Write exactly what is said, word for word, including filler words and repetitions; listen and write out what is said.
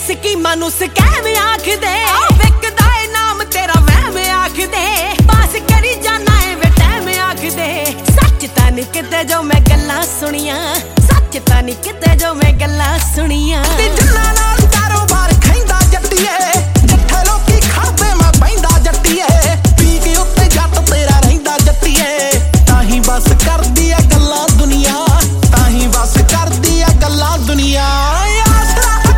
ਸਕੀਮਾਂ ਨੂੰ ਸਕੈਮ ਆਖਦੇ, ਵਿਕਦਾ ਏ ਨਾਮ ਤੇਰਾ ਵਹਿਮ ਆਖਦੇ, ਪਾਸ ਕਰੀ ਜਾਣਾ ਏ ਵੇ ਟੈਮ ਆਖਦੇ। ਸੱਚ ਤਾਂ ਨੀ ਕਿਤੇ ਜੋ ਮੈਂ ਗੱਲਾਂ ਸੁਣੀਆਂ, ਸੱਚ ਤਾਂ ਨੀ ਕਿਤੇ ਜੋ ਮੈਂ ਗੱਲਾਂ ਸੁਣੀਆਂ।